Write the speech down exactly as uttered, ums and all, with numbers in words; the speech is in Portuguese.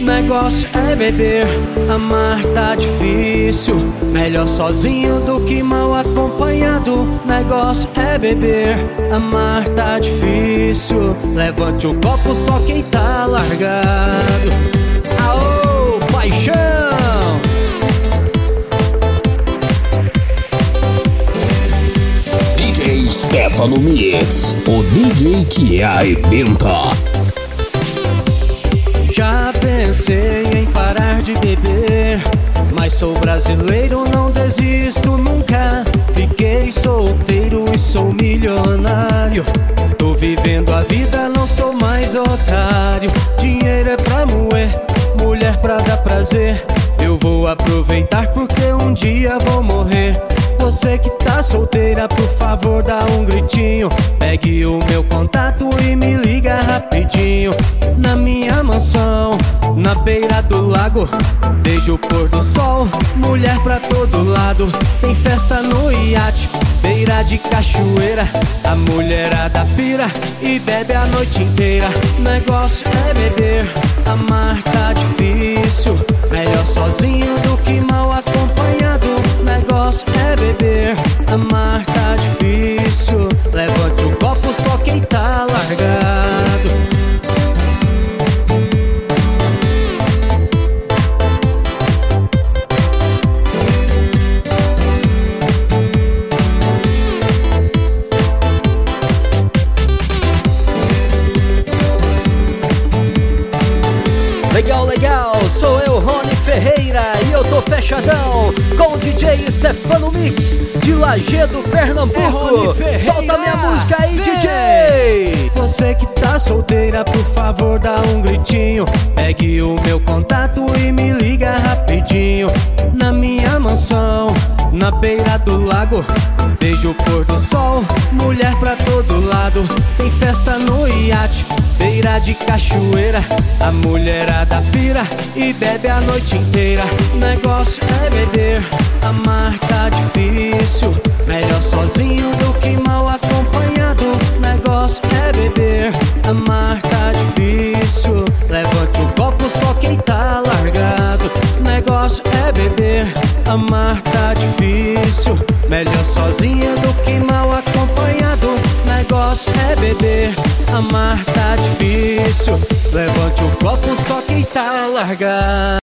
Negócio é beber, amar tá difícil. Melhor sozinho do que mal acompanhado. Negócio é beber, amar tá difícil. Levante o copo só quem tá largado. Aô, paixão! D J Stefano Mix, o D J que arrebenta. Já pensei em parar de beber, mas sou brasileiro, não desisto nunca. Fiquei solteiro e sou milionário. Tô vivendo a vida, não sou mais otário. Dinheiro é pra moer, mulher pra dar prazer. Eu vou aproveitar porque um dia vou morrer. Você que tá solteira, por favor dá um gritinho. Pegue o meu contato e me liga rapidinho. Na minha mansão, na beira do lago, vejo o pôr do sol, mulher pra todo lado. Tem festa no iate, beira de cachoeira. A mulherada pira e bebe a noite inteira. Negócio é beber, amar tá difícil. Melhor sozinho do que mal acompanhado. Negócio é beber, amar tá difícil. Levante o copo só quem tá largado. Legal, legal, sou eu, Rony Ferreira, e eu tô fechadão com o D J Stefano Mix, de Lagedo, Pernambuco. É solta minha música aí, vem. D J! Você que tá solteira, por favor dá um gritinho. Pegue o meu contato e me liga rapidinho. Na minha mansão, na beira do lago, vejo o pôr do sol, mulher pra todo lado. Tem festa no iate, beira de cachoeira. A mulherada pira e bebe a noite inteira. Negócio é beber, amar tá difícil. Melhor sozinho do que mal acompanhado. Negócio é beber, amar tá difícil. Levante o copo só quem tá largado. Negócio é beber, amar tá difícil. Melhor sozinho do que mal acompanhado. Negócio é beber, amar tá difícil. Levante o copo só quem tá largado.